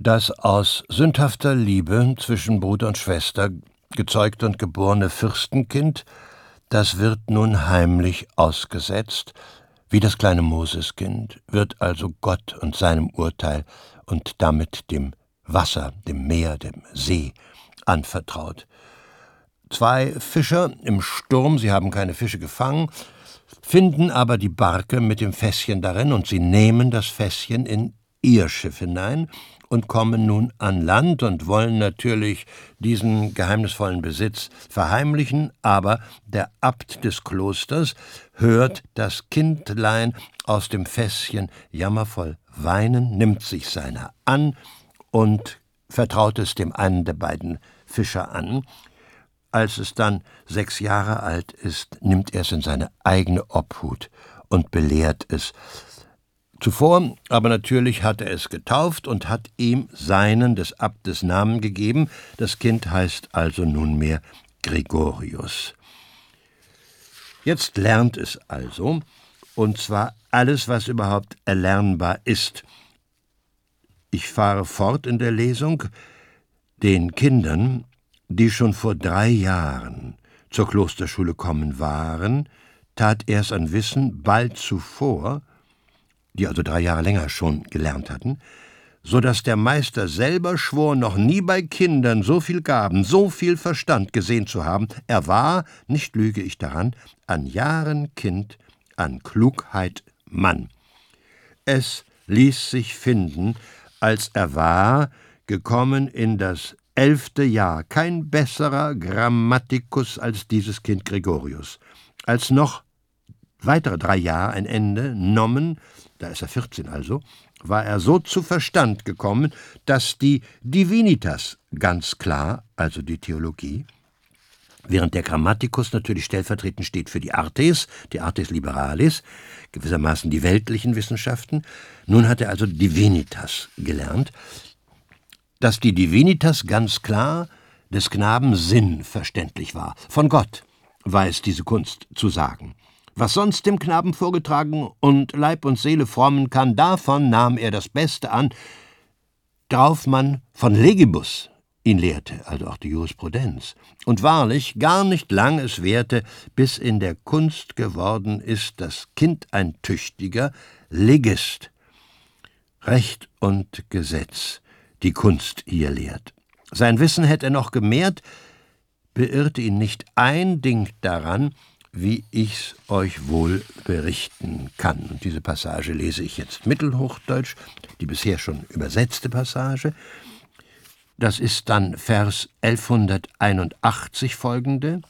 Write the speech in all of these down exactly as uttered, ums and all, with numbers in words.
Das aus sündhafter Liebe zwischen Bruder und Schwester gezeugte und geborene Fürstenkind, das wird nun heimlich ausgesetzt, wie das kleine Moseskind, wird also Gott und seinem Urteil und damit dem Wasser, dem Meer, dem See anvertraut. Zwei Fischer im Sturm, sie haben keine Fische gefangen, finden aber die Barke mit dem Fässchen darin, und sie nehmen das Fässchen in ihr Schiff hinein und kommen nun an Land und wollen natürlich diesen geheimnisvollen Besitz verheimlichen, aber der Abt des Klosters hört das Kindlein aus dem Fässchen jammervoll weinen, nimmt sich seiner an und vertraut es dem einen der beiden Fischer an. Als es dann sechs Jahre alt ist, nimmt er es in seine eigene Obhut und belehrt es. Zuvor aber natürlich hat er es getauft und hat ihm seinen des Abtes Namen gegeben. Das Kind heißt also nunmehr Gregorius. Jetzt lernt es also, und zwar alles, was überhaupt erlernbar ist. Ich fahre fort in der Lesung. Den Kindern, die schon vor drei Jahren zur Klosterschule kommen waren, tat er es an Wissen bald zuvor, die also drei Jahre länger schon gelernt hatten, so dass der Meister selber schwor, noch nie bei Kindern so viel Gaben, so viel Verstand gesehen zu haben. Er war, nicht lüge ich daran, an Jahren Kind, an Klugheit Mann. Es ließ sich finden, als er war, gekommen in das elfte Jahr, kein besserer Grammatikus als dieses Kind Gregorius. Als noch weitere drei Jahre ein Ende nommen, da ist er vierzehn also, war er so zu Verstand gekommen, dass die Divinitas ganz klar, also die Theologie, während der Grammatikus natürlich stellvertretend steht für die Artes, die Artes Liberalis, gewissermaßen die weltlichen Wissenschaften. Nun hat er also Divinitas gelernt, dass die Divinitas ganz klar des Knaben Sinn verständlich war. Von Gott weiß diese Kunst zu sagen. Was sonst dem Knaben vorgetragen und Leib und Seele formen kann, davon nahm er das Beste an, drauf man von Legibus ihn lehrte, also auch die Jurisprudenz. Und wahrlich, gar nicht lang es währte, bis in der Kunst geworden ist das Kind ein tüchtiger Legist. Recht und Gesetz, die Kunst hier lehrt. Sein Wissen hätte er noch gemehrt, beirrte ihn nicht ein Ding daran, wie ich's euch wohl berichten kann. Und diese Passage lese ich jetzt mittelhochdeutsch, die bisher schon übersetzte Passage. Das ist dann Vers elfhunderteinundachtzig folgende.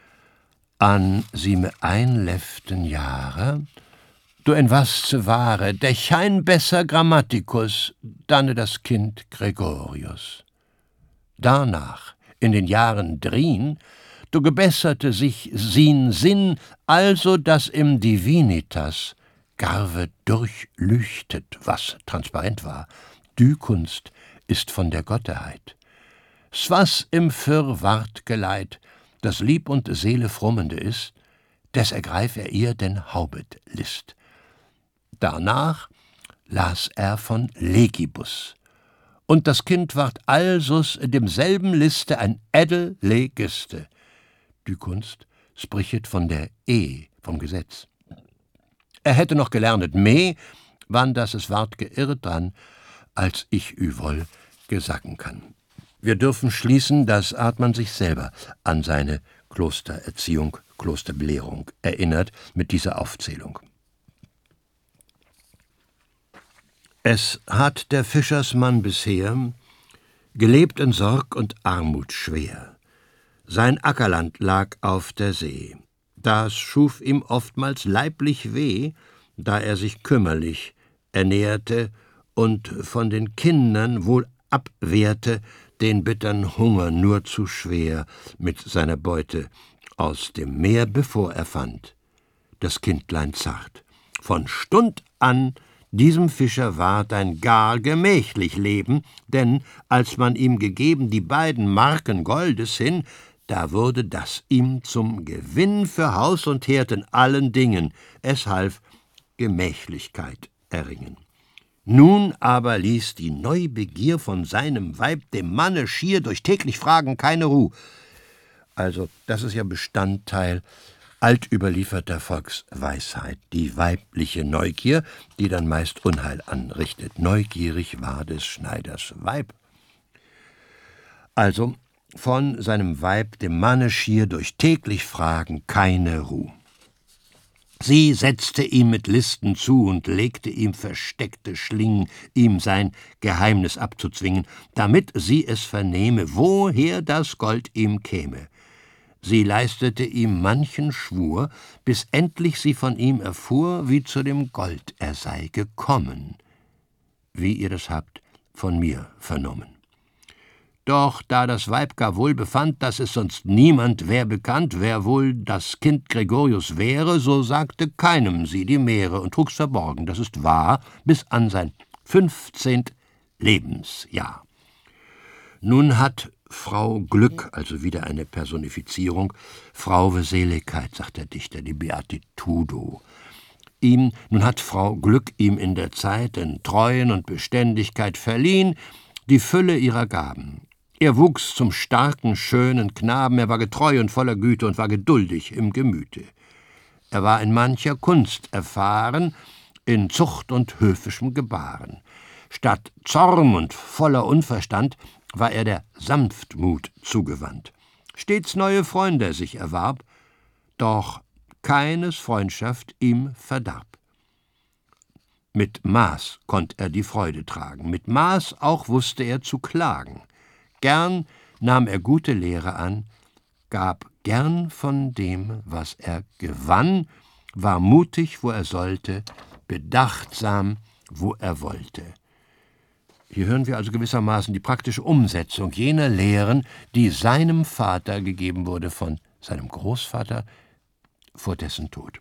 An sie me einleften Jahre, du en was zu wahre, dechein besser Grammatikus, danne das Kind Gregorius. Danach, in den Jahren drien, du gebesserte sich sin Sinn, also dass im Divinitas garve durchlüchtet, was transparent war. Die Kunst ist von der Gotteheit. Swas im Fürr ward geleit, das Lieb und Seele frummende ist, des ergreif er ihr den Haubet List. Danach las er von Legibus, und das Kind ward alsus demselben Liste ein edel Legiste. Die Kunst sprichet von der E, vom Gesetz. Er hätte noch gelernet me, wann das es ward geirrt dran, als ich ü woll gesagen kann. Wir dürfen schließen, dass Artmann sich selber an seine Klostererziehung, Klosterbelehrung erinnert mit dieser Aufzählung. Es hat der Fischersmann bisher gelebt in Sorg und Armut schwer. Sein Ackerland lag auf der See. Das schuf ihm oftmals leiblich weh, da er sich kümmerlich ernährte und von den Kindern wohl abwehrte, den bittern Hunger nur zu schwer mit seiner Beute aus dem Meer, bevor er fand das Kindlein zart. Von Stund an diesem Fischer ward ein gar gemächlich Leben, denn als man ihm gegeben die beiden Marken Goldes hin, da wurde das ihm zum Gewinn für Haus und Herd in allen Dingen. Es half Gemächlichkeit erringen. Nun aber ließ die Neubegier von seinem Weib dem Manne schier durch täglich Fragen keine Ruh. Also, das ist ja Bestandteil altüberlieferter Volksweisheit, die weibliche Neugier, die dann meist Unheil anrichtet. Neugierig war des Schneiders Weib. Also, von seinem Weib dem Manne schier durch täglich Fragen keine Ruh. Sie setzte ihm mit Listen zu und legte ihm versteckte Schlingen, ihm sein Geheimnis abzuzwingen, damit sie es vernehme, woher das Gold ihm käme. Sie leistete ihm manchen Schwur, bis endlich sie von ihm erfuhr, wie zu dem Gold er sei gekommen, wie ihr das habt von mir vernommen. Doch da das Weib gar wohl befand, dass es sonst niemand wär bekannt, wer wohl das Kind Gregorius wäre, so sagte keinem sie die Mehre und trug's verborgen, das ist wahr, bis an sein fünfzehnt Lebensjahr. Nun hat Frau Glück, also wieder eine Personifizierung, Frauwe Seligkeit, sagt der Dichter, die Beatitudo. Ihm, nun hat Frau Glück ihm in der Zeit in Treuen und Beständigkeit verliehen, die Fülle ihrer Gaben. Er wuchs zum starken, schönen Knaben, er war getreu und voller Güte und war geduldig im Gemüte. Er war in mancher Kunst erfahren, in Zucht und höfischem Gebaren. Statt Zorn und voller Unverstand war er der Sanftmut zugewandt. Stets neue Freunde er sich erwarb, doch keines Freundschaft ihm verdarb. Mit Maß konnt er die Freude tragen, mit Maß auch wusste er zu klagen. Gern nahm er gute Lehre an, gab gern von dem, was er gewann, war mutig, wo er sollte, bedachtsam, wo er wollte. Hier hören wir also gewissermaßen die praktische Umsetzung jener Lehren, die seinem Vater gegeben wurde von seinem Großvater vor dessen Tod.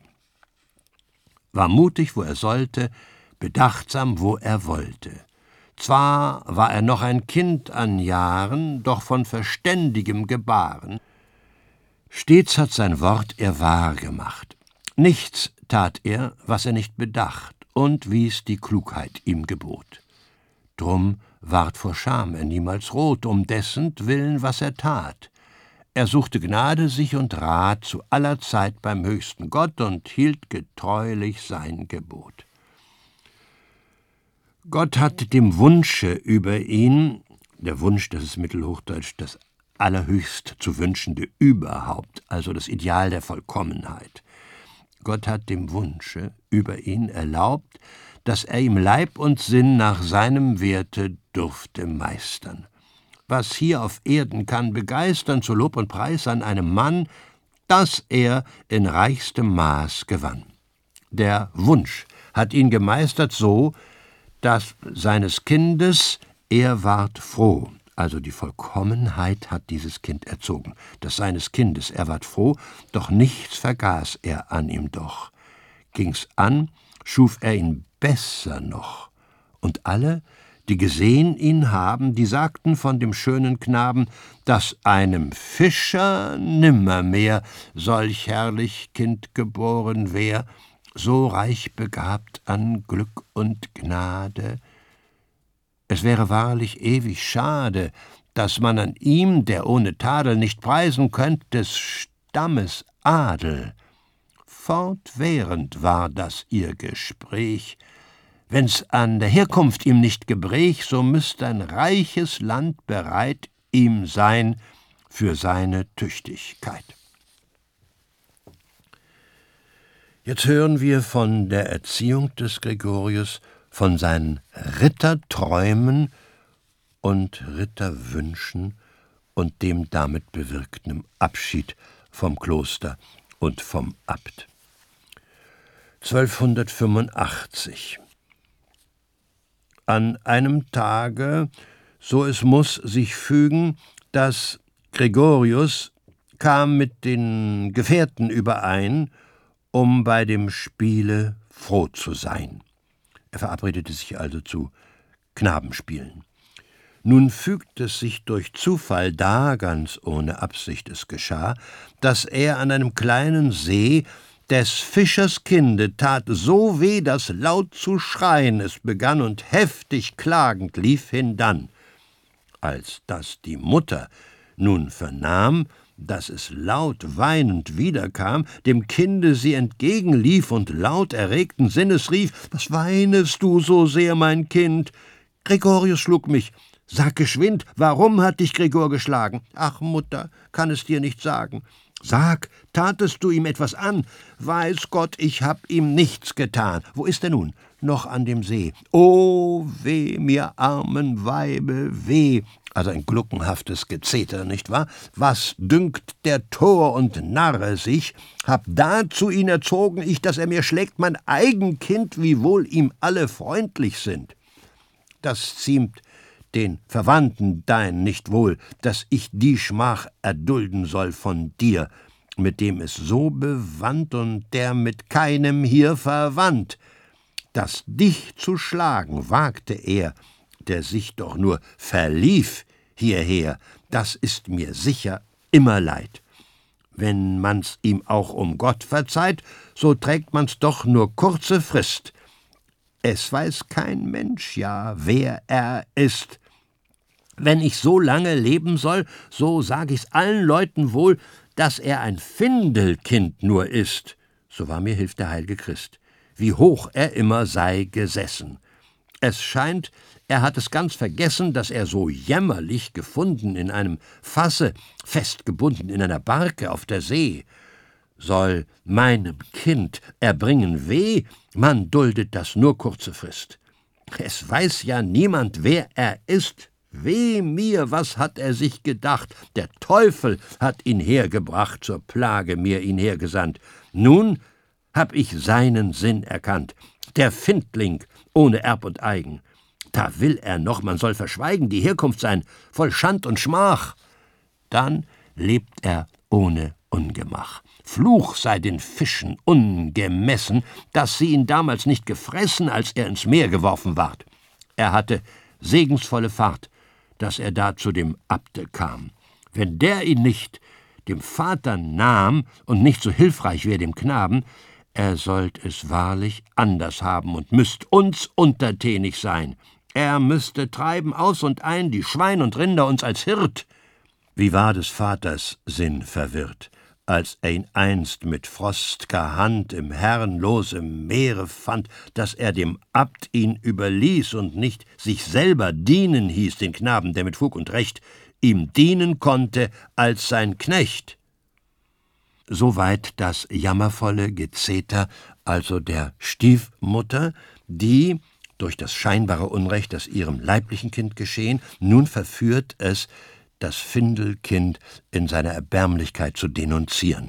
War mutig, wo er sollte, bedachtsam, wo er wollte. Zwar war er noch ein Kind an Jahren, doch von verständigem Gebaren. Stets hat sein Wort er wahr gemacht. Nichts tat er, was er nicht bedacht, und wie's die Klugheit ihm gebot. Drum ward vor Scham er niemals rot, um dessentwillen, was er tat. Er suchte Gnade sich und Rat zu aller Zeit beim höchsten Gott und hielt getreulich sein Gebot. Gott hat dem Wunsche über ihn, der Wunsch, das ist mittelhochdeutsch das allerhöchst zu Wünschende überhaupt, also das Ideal der Vollkommenheit. Gott hat dem Wunsche über ihn erlaubt, dass er ihm Leib und Sinn nach seinem Werte durfte meistern. Was hier auf Erden kann begeistern zu Lob und Preis an einem Mann, das er in reichstem Maß gewann. Der Wunsch hat ihn gemeistert so, dass seines Kindes er ward froh, also die Vollkommenheit hat dieses Kind erzogen, dass seines Kindes er ward froh, doch nichts vergaß er an ihm doch. Ging's an, schuf er ihn besser noch, und alle, die gesehen ihn haben, die sagten von dem schönen Knaben, dass einem Fischer nimmermehr solch herrlich Kind geboren wär, so reich begabt an Glück und Gnade. Es wäre wahrlich ewig schade, dass man an ihm, der ohne Tadel nicht preisen könnt, des Stammes Adel. Fortwährend war das ihr Gespräch. Wenn's an der Herkunft ihm nicht gebräch, so müsst ein reiches Land bereit ihm sein für seine Tüchtigkeit. Jetzt hören wir von der Erziehung des Gregorius, von seinen Ritterträumen und Ritterwünschen und dem damit bewirkten Abschied vom Kloster und vom Abt. zwölfhundertfünfundachtzig. An einem Tage, so es muß sich fügen, dass Gregorius kam mit den Gefährten überein, um bei dem Spiele froh zu sein. Er verabredete sich also zu Knabenspielen. Nun fügt es sich durch Zufall da, ganz ohne Absicht es geschah, dass er an einem kleinen See Des Fischers Kinde tat so weh, dass laut zu schreien es begann und heftig klagend lief hindann. Als das die Mutter nun vernahm, dass es laut weinend wiederkam, dem Kinde sie entgegenlief und laut erregten Sinnes rief: »Was weinest du so sehr, mein Kind? Gregorius schlug mich. Sag geschwind, warum hat dich Gregor geschlagen?« »Ach, Mutter, kann es dir nicht sagen.« »Sag, tatest du ihm etwas an?« »Weiß Gott, ich hab ihm nichts getan.« »Wo ist er nun?« »Noch an dem See.« »Oh, weh, mir armen Weibe, weh!« Also ein gluckenhaftes Gezeter, nicht wahr? »Was dünkt der Tor und Narre sich? Hab dazu ihn erzogen ich, dass er mir schlägt, mein eigen Kind, wiewohl ihm alle freundlich sind. Das ziemt den Verwandten dein nicht wohl, dass ich die Schmach erdulden soll von dir, mit dem es so bewandt und der mit keinem hier verwandt. Dass dich zu schlagen wagte er, der sich doch nur verlief hierher, das ist mir sicher immer leid. Wenn man's ihm auch um Gott verzeiht, so trägt man's doch nur kurze Frist. Es weiß kein Mensch ja, wer er ist. Wenn ich so lange leben soll, so sag ich's allen Leuten wohl, dass er ein Findelkind nur ist. So wahr mir hilft der heil'ge Christ, wie hoch er immer sei gesessen. Es scheint, er hat es ganz vergessen, dass er so jämmerlich gefunden in einem Fasse, festgebunden in einer Barke auf der See. Soll meinem Kind erbringen weh, man duldet das nur kurze Frist. Es weiß ja niemand, wer er ist. Weh mir, was hat er sich gedacht? Der Teufel hat ihn hergebracht, zur Plage mir ihn hergesandt. Nun hab ich seinen Sinn erkannt. Der Findling ohne Erb und Eigen. Da will er noch, man soll verschweigen, die Herkunft sein, voll Schand und Schmach. Dann lebt er ohne Ungemach. Fluch sei den Fischen ungemessen, dass sie ihn damals nicht gefressen, als er ins Meer geworfen ward. Er hatte segensvolle Fahrt, dass er da zu dem Abte kam. Wenn der ihn nicht dem Vater nahm und nicht so hilfreich wär dem Knaben, er sollt es wahrlich anders haben und müsst uns untertänig sein. Er müsste treiben aus und ein die Schwein und Rinder uns als Hirt. Wie war des Vaters Sinn verwirrt, als er ihn einst mit frostger Hand im herrenlosem Meere fand, dass er dem Abt ihn überließ und nicht sich selber dienen hieß, den Knaben, der mit Fug und Recht ihm dienen konnte als sein Knecht. Soweit das jammervolle Gezeter also der Stiefmutter, die, durch das scheinbare Unrecht, das ihrem leiblichen Kind geschehen, nun verführt es, das Findelkind in seiner Erbärmlichkeit zu denunzieren.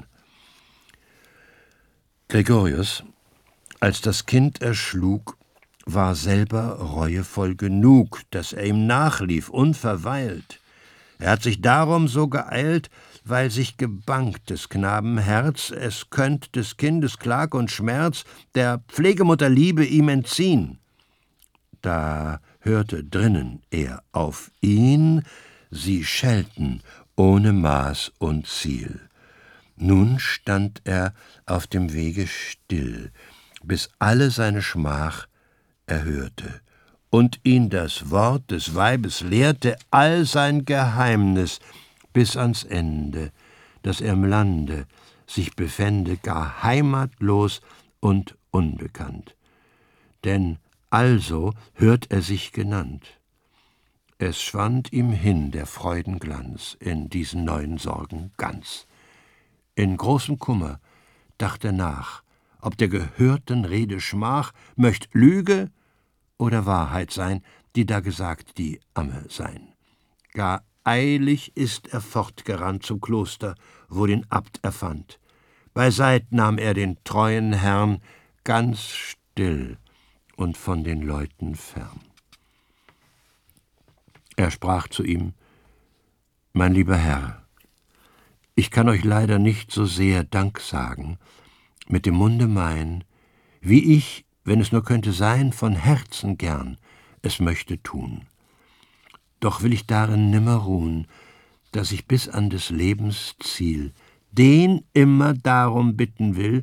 Gregorius, als das Kind erschlug, war selber reuevoll genug, dass er ihm nachlief, unverweilt. Er hat sich darum so geeilt, weil sich gebangt des Knaben Herz, es könnt des Kindes Klag und Schmerz der Pflegemutter Liebe ihm entziehen. Da hörte drinnen er auf ihn, sie schelten ohne Maß und Ziel. Nun stand er auf dem Wege still, bis alle seine Schmach erhörte und ihn das Wort des Weibes lehrte all sein Geheimnis bis ans Ende, dass er im Lande sich befände, gar heimatlos und unbekannt. Denn also hört er sich genannt. Es schwand ihm hin der Freuden Glanz in diesen neuen Sorgen ganz. In großem Kummer dacht er nach, ob der gehörten Rede Schmach möcht Lüge oder Wahrheit sein, die da gesagt die Amme sein. Gar eilig ist er fortgerannt zum Kloster, wo den Abt er fand. Beiseit nahm er den treuen Herrn ganz still und von den Leuten fern. Er sprach zu ihm: »Mein lieber Herr, ich kann euch leider nicht so sehr Dank sagen, mit dem Munde mein, wie ich, wenn es nur könnte sein, von Herzen gern es möchte tun. Doch will ich darin nimmer ruhen, dass ich bis an des Lebens Ziel den immer darum bitten will,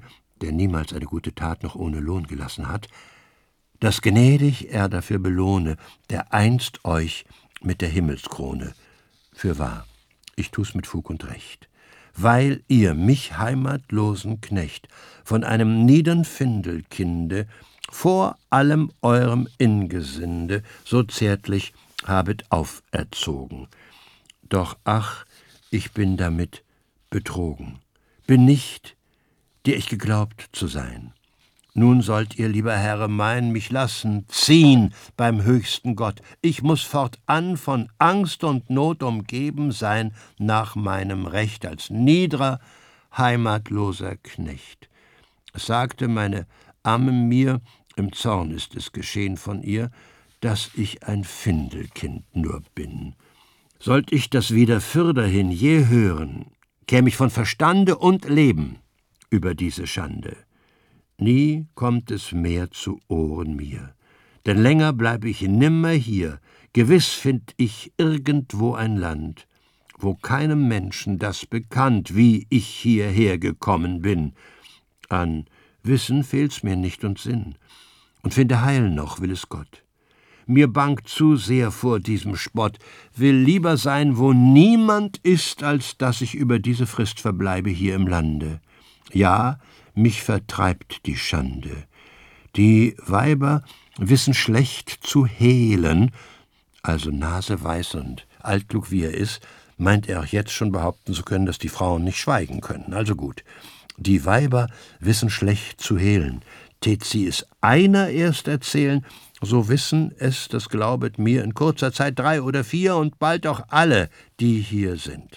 der niemals eine gute Tat noch ohne Lohn gelassen hat, dass gnädig er dafür belohne, der einst euch mit der Himmelskrone. Fürwahr, ich tu's mit Fug und Recht, weil ihr mich heimatlosen Knecht von einem niedern Findelkinde vor allem eurem Ingesinde so zärtlich habet auferzogen. Doch ach, ich bin damit betrogen, bin nicht, der ich geglaubt zu sein. Nun sollt ihr, lieber Herre mein, mich lassen ziehen beim höchsten Gott. Ich muß fortan von Angst und Not umgeben sein nach meinem Recht als niedrer, heimatloser Knecht. Es sagte meine Amme mir, im Zorn ist es geschehen von ihr, dass ich ein Findelkind nur bin. Sollt ich das wieder fürderhin je hören, käm ich von Verstande und Leben über diese Schande. Nie kommt es mehr zu Ohren mir, denn länger bleib ich nimmer hier. Gewiss find ich irgendwo ein Land, wo keinem Menschen das bekannt, wie ich hierher gekommen bin. An Wissen fehlt's mir nicht und Sinn, und finde Heil noch, will es Gott. Mir bangt zu sehr vor diesem Spott, will lieber sein, wo niemand ist, als dass ich über diese Frist verbleibe hier im Lande. Ja, mich vertreibt die Schande. Die Weiber wissen schlecht zu hehlen, also naseweiß und altklug wie er ist, meint er auch jetzt schon behaupten zu können, dass die Frauen nicht schweigen können. Also gut, die Weiber wissen schlecht zu hehlen. Tät sie es einer erst erzählen, so wissen es, das glaubet mir, in kurzer Zeit drei oder vier und bald auch alle, die hier sind.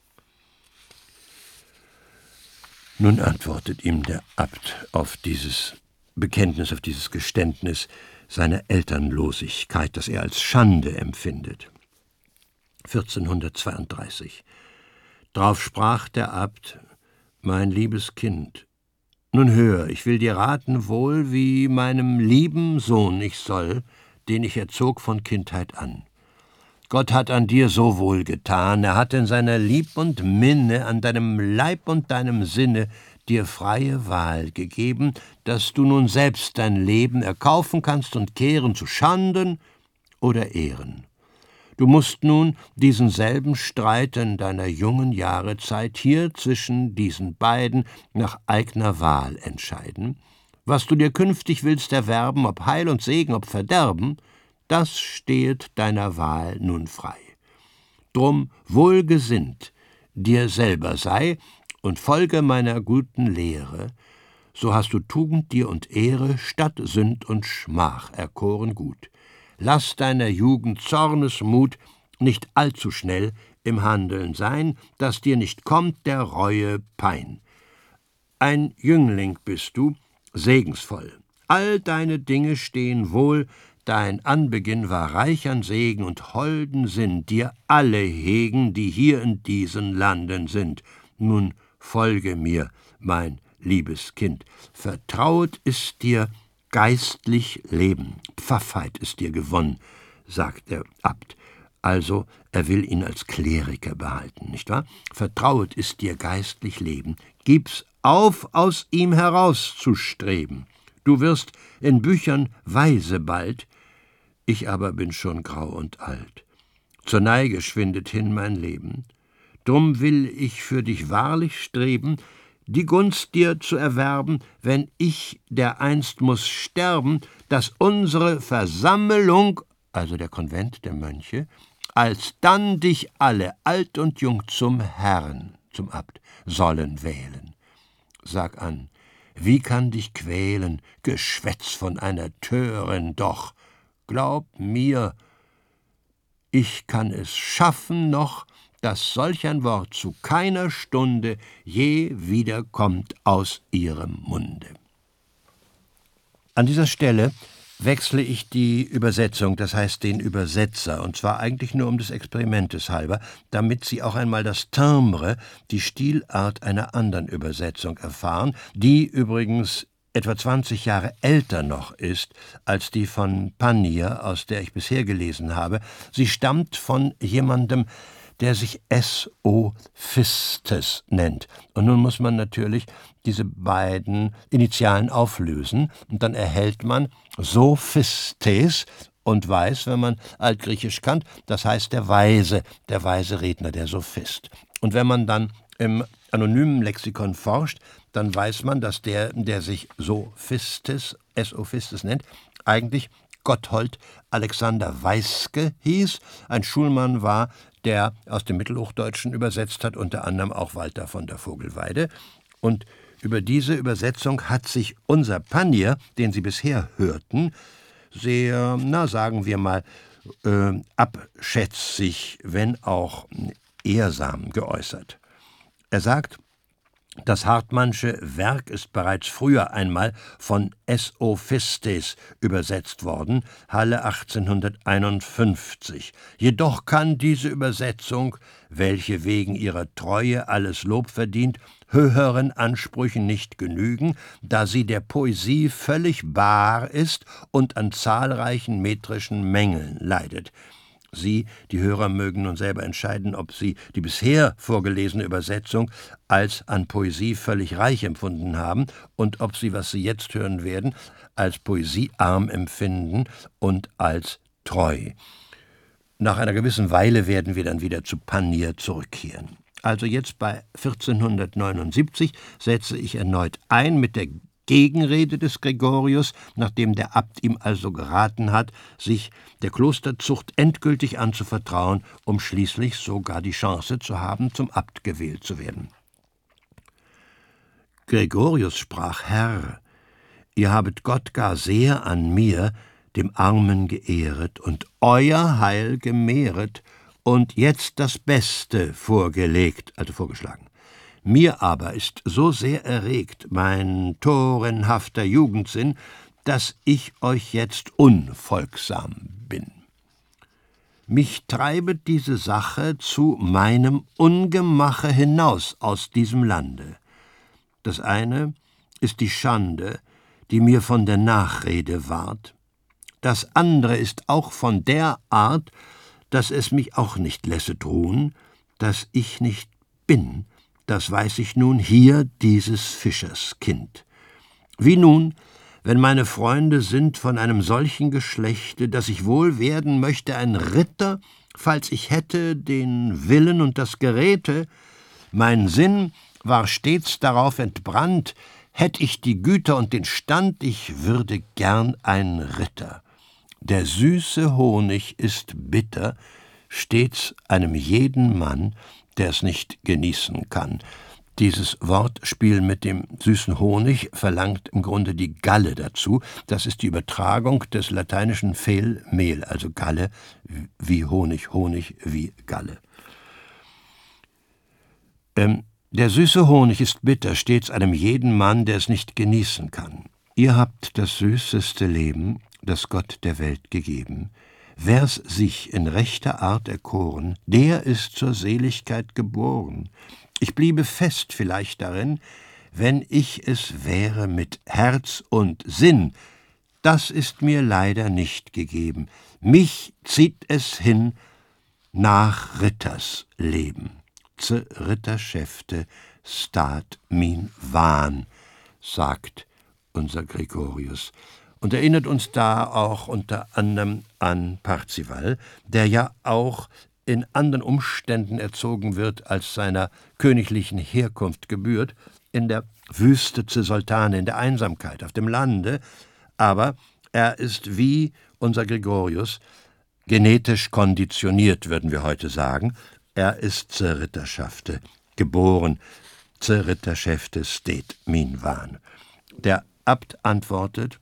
Nun antwortet ihm der Abt auf dieses Bekenntnis, auf dieses Geständnis seiner Elternlosigkeit, das er als Schande empfindet. vierzehnhundertzweiunddreißig. Drauf sprach der Abt: Mein liebes Kind, nun hör, ich will dir raten wohl, wie meinem lieben Sohn ich soll, den ich erzog von Kindheit an. Gott hat an dir so wohl getan, er hat in seiner Lieb und Minne an deinem Leib und deinem Sinne dir freie Wahl gegeben, dass du nun selbst dein Leben erkaufen kannst und kehren zu Schanden oder Ehren. Du musst nun diesen selben Streit in deiner jungen Jahrezeit hier zwischen diesen beiden nach eigner Wahl entscheiden. Was du dir künftig willst erwerben, ob Heil und Segen, ob Verderben, das stehet deiner Wahl nun frei. Drum wohlgesinnt dir selber sei und folge meiner guten Lehre, so hast du Tugend dir und Ehre statt Sünd und Schmach erkoren gut. Lass deiner Jugend Zornesmut nicht allzu schnell im Handeln sein, dass dir nicht kommt der Reue Pein. Ein Jüngling bist du, segensvoll. All deine Dinge stehen wohl, dein Anbeginn war reich an Segen und holden Sinn, dir alle hegen, die hier in diesen Landen sind. Nun folge mir, mein liebes Kind, vertrauet ist dir geistlich Leben, Pfaffheit ist dir gewonnen, sagt der Abt. Also, er will ihn als Kleriker behalten, nicht wahr? Vertrauet ist dir geistlich Leben, gib's auf, aus ihm herauszustreben. Du wirst in Büchern weise bald, ich aber bin schon grau und alt. Zur Neige schwindet hin mein Leben, drum will ich für dich wahrlich streben, die Gunst dir zu erwerben, wenn ich dereinst muß sterben, dass unsere Versammlung, also der Konvent der Mönche, alsdann dich alle, alt und jung, zum Herrn, zum Abt, sollen wählen. Sag an, wie kann dich quälen, Geschwätz von einer Törin doch? Glaub mir, ich kann es schaffen noch, dass solch ein Wort zu keiner Stunde je wiederkommt aus ihrem Munde. An dieser Stelle wechsle ich die Übersetzung, das heißt den Übersetzer, und zwar eigentlich nur um des Experimentes halber, damit Sie auch einmal das Timbre, die Stilart einer anderen Übersetzung erfahren, die übrigens etwa zwanzig Jahre älter noch ist als die von Pannier, aus der ich bisher gelesen habe. Sie stammt von jemandem, der sich Sophistes nennt. Und nun muss man natürlich diese beiden Initialen auflösen und dann erhält man Sophistes und weiß, wenn man Altgriechisch kann, das heißt der Weise, der weise Redner, der Sophist. Und wenn man dann im anonymen Lexikon forscht, dann weiß man, dass der, der sich Sophistes, Sophistes nennt, eigentlich Gotthold Alexander Weiske hieß, ein Schulmann war, der aus dem Mittelhochdeutschen übersetzt hat, unter anderem auch Walter von der Vogelweide. Und über diese Übersetzung hat sich unser Panier, den Sie bisher hörten, sehr, na sagen wir mal, äh, abschätzig, wenn auch ehrsam geäußert. Er sagt, das Hartmannsche Werk ist bereits früher einmal von Sophistes übersetzt worden, Halle achtzehnhunderteinundfünfzig. Jedoch kann diese Übersetzung, welche wegen ihrer Treue alles Lob verdient, höheren Ansprüchen nicht genügen, da sie der Poesie völlig bar ist und an zahlreichen metrischen Mängeln leidet. Sie, die Hörer, mögen nun selber entscheiden, ob sie die bisher vorgelesene Übersetzung als an Poesie völlig reich empfunden haben und ob sie, was sie jetzt hören werden, als poesiearm empfinden und als treu. Nach einer gewissen Weile werden wir dann wieder zu Panier zurückkehren. Also jetzt bei vierzehnhundertneunundsiebzig setze ich erneut ein mit der Gegenrede des Gregorius, nachdem der Abt ihm also geraten hat, sich der Klosterzucht endgültig anzuvertrauen, um schließlich sogar die Chance zu haben, zum Abt gewählt zu werden. Gregorius sprach: Herr, ihr habet Gott gar sehr an mir, dem Armen, geehret und euer Heil gemehret und jetzt das Beste vorgelegt, also vorgeschlagen. Mir aber ist so sehr erregt mein torenhafter Jugendsinn, dass ich euch jetzt unfolgsam bin. Mich treibet diese Sache zu meinem Ungemache hinaus aus diesem Lande. Das eine ist die Schande, die mir von der Nachrede ward. Das andere ist auch von der Art, dass es mich auch nicht lässet ruhen, dass ich nicht bin, das weiß ich nun hier dieses Fischers Kind. Wie nun, wenn meine Freunde sind von einem solchen Geschlechte, dass ich wohl werden möchte ein Ritter, falls ich hätte den Willen und das Geräte, mein Sinn war stets darauf entbrannt, hätt ich die Güter und den Stand, ich würde gern ein Ritter. Der süße Honig ist bitter, stets einem jeden Mann, der es nicht genießen kann. Dieses Wortspiel mit dem süßen Honig verlangt im Grunde die Galle dazu. Das ist die Übertragung des lateinischen Fel, Mehl, also Galle wie Honig, Honig wie Galle. Ähm, der süße Honig ist bitter, stets einem jeden Mann, der es nicht genießen kann. Ihr habt das süßeste Leben, das Gott der Welt gegeben. Wer's sich in rechter Art erkoren, der ist zur Seligkeit geboren. Ich bliebe fest vielleicht darin, wenn ich es wäre mit Herz und Sinn. Das ist mir leider nicht gegeben. Mich zieht es hin nach Ritters Leben. Ze Ritterschäfte stat min Wahn, sagt unser Gregorius. Und erinnert uns da auch unter anderem an Parzival, der ja auch in anderen Umständen erzogen wird, als seiner königlichen Herkunft gebührt, in der Wüste zu Sultane, in der Einsamkeit, auf dem Lande, aber er ist wie unser Gregorius genetisch konditioniert, würden wir heute sagen. Er ist zur Ritterschafte geboren, zur Ritterschäfte steht min Wahn. Der Abt antwortet: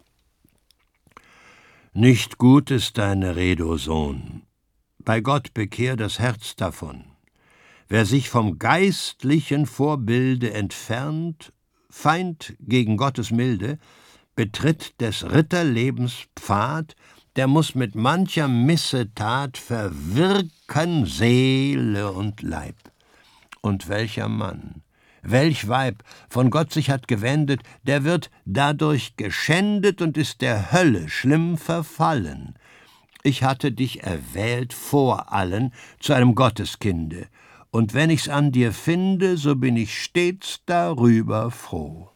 Nicht gut ist deine Rede, o Sohn. Bei Gott bekehr das Herz davon. Wer sich vom geistlichen Vorbilde entfernt, Feind gegen Gottes Milde, betritt des Ritterlebens Pfad, der muß mit mancher Missetat verwirken Seele und Leib. Und welcher Mann, welch Weib von Gott sich hat gewendet, der wird dadurch geschändet und ist der Hölle schlimm verfallen. Ich hatte dich erwählt vor allen zu einem Gotteskinde, und wenn ich's an dir finde, so bin ich stets darüber froh.«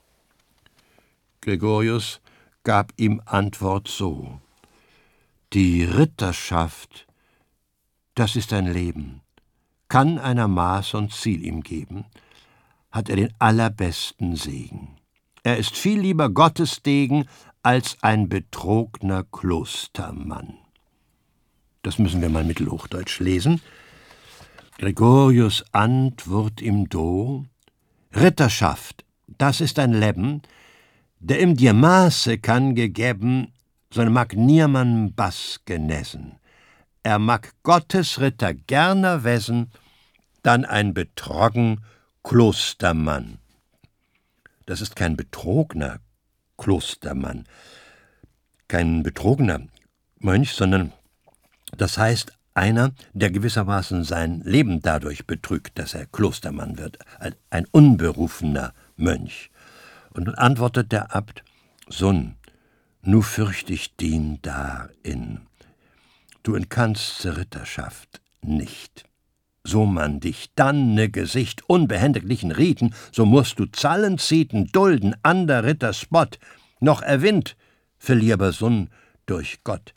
Gregorius gab ihm Antwort so: »Die Ritterschaft, das ist ein Leben. Kann einer Maß und Ziel ihm geben, hat er den allerbesten Segen. Er ist viel lieber Gottesdegen als ein betrogner Klostermann.« Das müssen wir mal mittelhochdeutsch lesen. Gregorius Antwort im Do: »Ritterschaft, das ist ein Leben, der im dir Maße kann gegeben, so mag niemand Bass genessen. Er mag Gottes Ritter gerner wesen, dann ein betrogen Klostermann.« Das ist kein betrogner Klostermann, kein betrogener Mönch, sondern das heißt einer, der gewissermaßen sein Leben dadurch betrügt, dass er Klostermann wird, ein unberufener Mönch. Und nun antwortet der Abt: »Sohn, nu fürcht ich din darin. Du entkannst zur Ritterschaft nicht. So man dich dann ne Gesicht unbehendiglichen Rieten, so musst du Zallen zieten, dulden an der Ritter Spott, noch erwinnt, verlierbar Sohn, durch Gott.«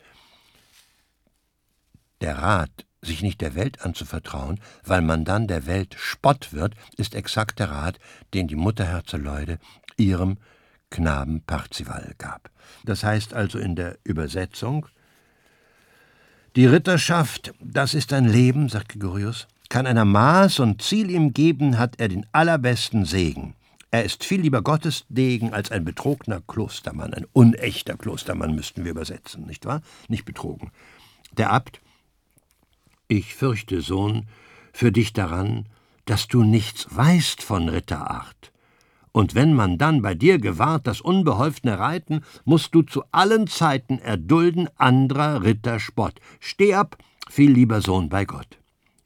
Der Rat, sich nicht der Welt anzuvertrauen, weil man dann der Welt Spott wird, ist exakt der Rat, den die Mutter Herzeleide ihrem Knaben Parzival gab. Das heißt also in der Übersetzung: Die Ritterschaft, das ist ein Leben, sagt Gregorius, kann einer Maß und Ziel ihm geben, hat er den allerbesten Segen. Er ist viel lieber Gottesdegen als ein betrogner Klostermann, ein unechter Klostermann müssten wir übersetzen, nicht wahr? Nicht betrogen. Der Abt: Ich fürchte, Sohn, für dich daran, dass du nichts weißt von Ritterart. Und wenn man dann bei dir gewahrt das unbeholfene Reiten, musst du zu allen Zeiten erdulden anderer Ritter Spott. Steh ab, viel lieber Sohn bei Gott.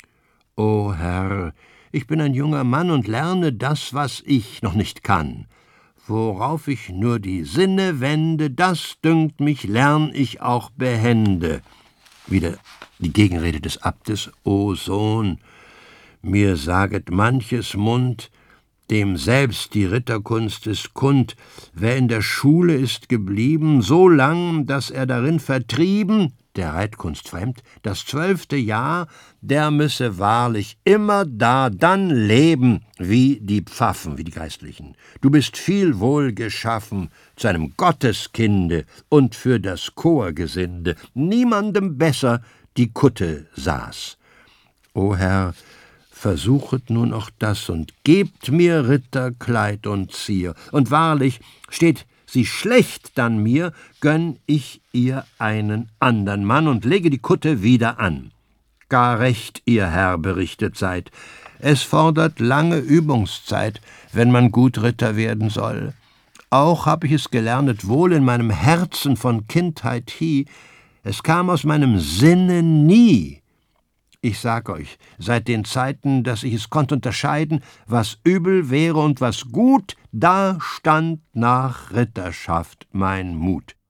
O Herr, ich bin ein junger Mann und lerne das, was ich noch nicht kann. Worauf ich nur die Sinne wende, das dünkt mich, lern ich auch behende. Wieder die Gegenrede des Abtes: O Sohn, mir saget manches Mund, dem selbst die Ritterkunst ist kund. Wer in der Schule ist geblieben, so lang, dass er darin vertrieben, der Reitkunst fremd, das zwölfte Jahr, der müsse wahrlich immer da dann leben, wie die Pfaffen, wie die Geistlichen. Du bist viel wohl geschaffen zu einem Gotteskinde und für das Chorgesinde, niemandem besser die Kutte saß. O Herr, versuchet nun auch das und gebt mir Ritterkleid und Zier. Und wahrlich, steht sie schlecht dann mir, gönn ich ihr einen andern Mann und lege die Kutte wieder an. Gar recht, ihr Herr, berichtet seid. Es fordert lange Übungszeit, wenn man gut Ritter werden soll. Auch hab ich es gelernet wohl in meinem Herzen von Kindheit hie. Es kam aus meinem Sinne nie. Ich sag euch, seit den Zeiten, dass ich es konnt unterscheiden, was übel wäre und was gut, da stand nach Ritterschaft mein Mut.